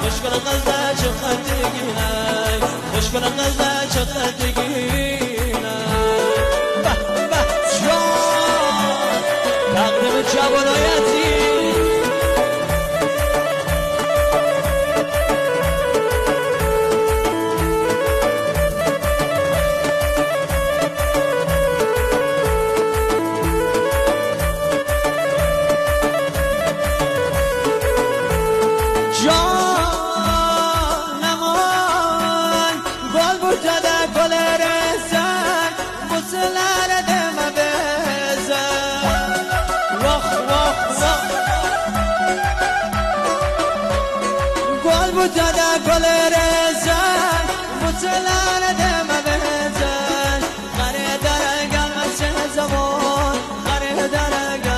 مشکل قلده چقدر دیگینه مشکل قلده چقدر دیگینه به به جان تقدیم جوانایتی بودا گل رزن بوتلان دم بهزن قره در گل مسه زمان قره در